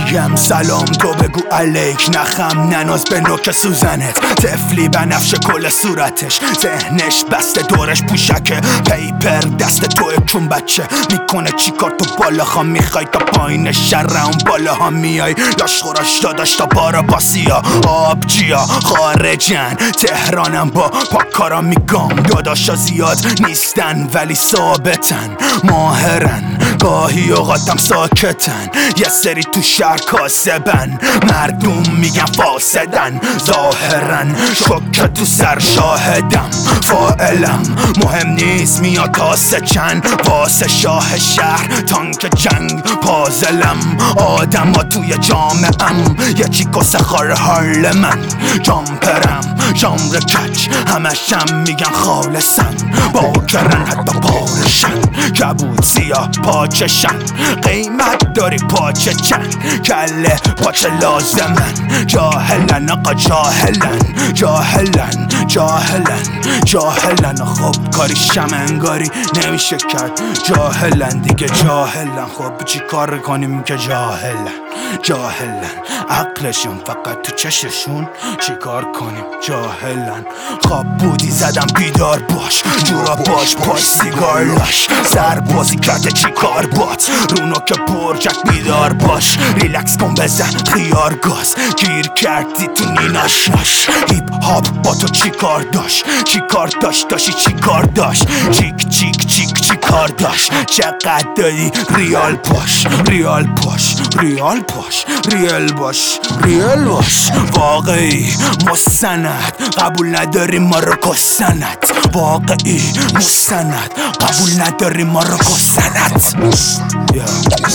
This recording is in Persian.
میگم سلام تو بگو علیک، نخم نناز به نوک سوزنت، تفلی بنفش کل صورتش، ذهنش بسته دورش پوشکه، پیپر دست توی چون بچه میکنه چی کار تو بالاها میخوای تا پایین شرم بالاها میای، لاشخوراش داداش تا بارا باسیا آبجیا خارجن، تهرانم با پاکارا میگم داداشا زیاد نیستن ولی ثابتن، ماهرن گاهی اوقاتم ساکتن، یه سری تو شهر کاسبن، مردم میگن فاسدن، ظاهرن شکه تو سر شاهدم، فاعلم مهم نیست میاد تاسه چند، واسه شاه شهر تانک جنگ پازلم، آدم ها توی جامعم یه چیکوس خار حال من، جامپرم جامر کچ همشم میگن خالصن، باکرن حتی پارشن، کبود سیاه پاچشن، قیمت داری پاچه چند، کله پاچه لازمن، جاهلن آقا جاهلن جاهلن جاهلن جاهلن، خب کاری شمنگاری نمیشه کرد، جاهلن دیگه جاهلن، خب چی کار کنیم که جاهلن جاهلن، عقلشون فقط تو چششون، چی کار کنیم جاهلن، خواب بودی زدم بیدار باش، جورا باش پاش سیگار لاش، سربازی کرده چی کار بات، رونو که برجک بیدار باش، ریلکس کن بزن خیار گاز، گیر کردی تو نیناشناش، هیپ هاپ با تو چی کار داشت، چی کار داشتی چی کار داشت، چیک چیک چیک چی کار داشت، چقدر دادی ریال باش ریال باش ریال باش ریال باش ریال باش، واقعی مستند قبول نداری ما رو کسنت، واقعی مستند قبول نداری ما رو کسنت.